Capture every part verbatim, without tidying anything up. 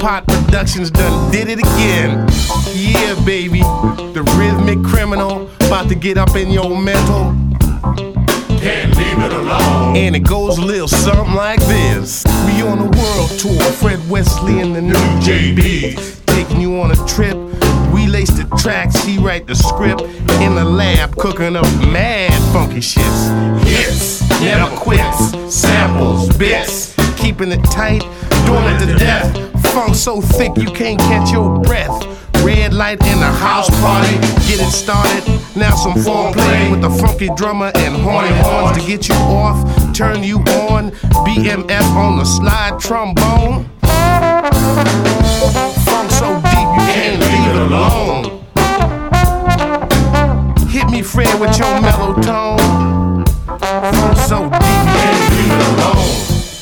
Pot Productions done did it again. Yeah, baby, the rhythmic criminal about to get up in your mental. Can't leave it alone. And it goes a little something like this. We on a world tour, Fred Wesley and the new J B, taking you on a trip. We lace the tracks, he write the script. In the lab, cooking up mad funky shits. Hits, Never quits, samples, bits, keeping it tight, doing it to death. Funk so thick you can't catch your breath. Red light in the house party, get it started. Now some foreplay with the funky drummer and horny horns to get you off, turn you on. B M F on the slide trombone. Funk so deep you can't leave it alone. Hit me, Fred, with your mellow tone. Funk so deep you can't leave it alone.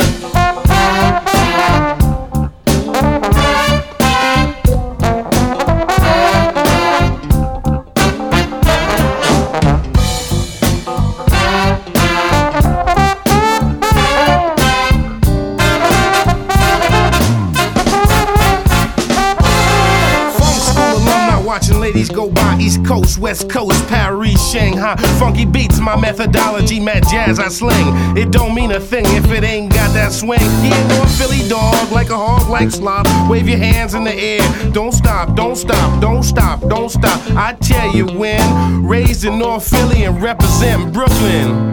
Watching ladies go by East Coast, West Coast, Paris, Shanghai. Funky beats, my methodology, mad jazz I sling. It don't mean a thing if it ain't got that swing. Yeah, North Philly dog, like a hog, like slop. Wave your hands in the air. Don't stop, don't stop, don't stop, don't stop. I tell you when. Raised in North Philly and represent Brooklyn.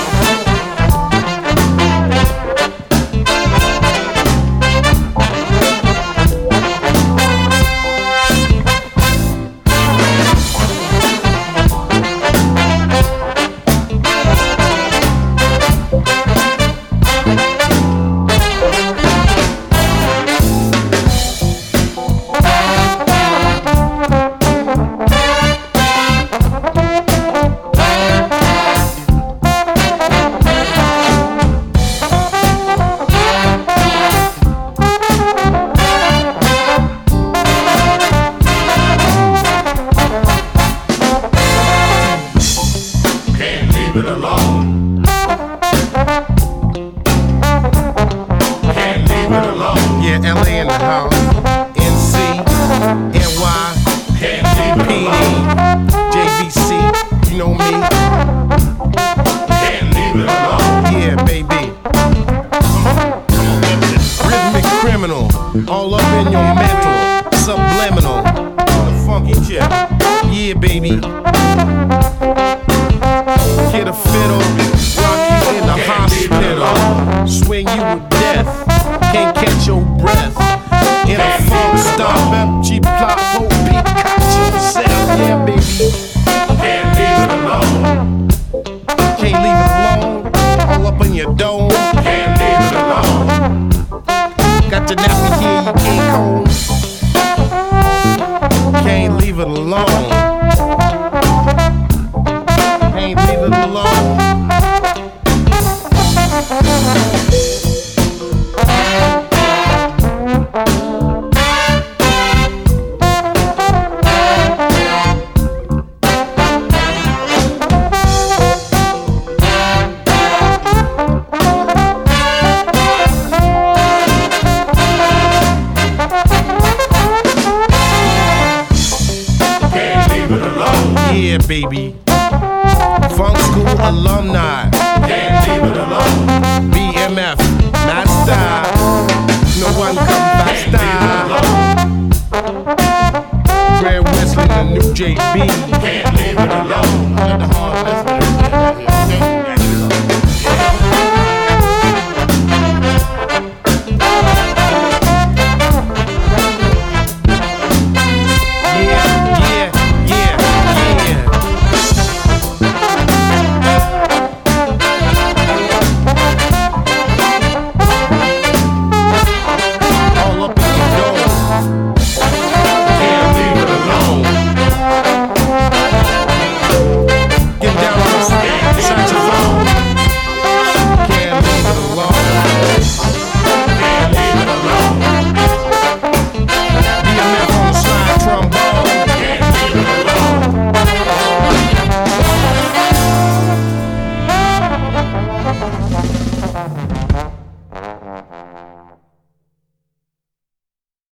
Leave it alone. Can't leave it alone. Yeah, L A in the house. N C, N Y, Can't leave it P alone. D, J V C, you know me. Can't leave it alone. Yeah, baby. Rhythmic criminal, all up in your mental. Subliminal, the funky chip. Yeah, baby. Hit a fiddle, rock you in the hospital, swing you with death, can't catch your breath. In a funk stop, up, cheap plop, hope, Pikachu, yourself, yeah, baby. Can't leave it alone. Can't leave it alone, all up in your dome. Can't leave it alone. Got your nappy here, you can't comb. Can't leave it alone. Can't leave it alone. Can't leave it alone. Yeah, baby. Funk School alumni. Can't leave it alone. B M F, not style. No one come back style. Fred Wesley, the new J B. Can't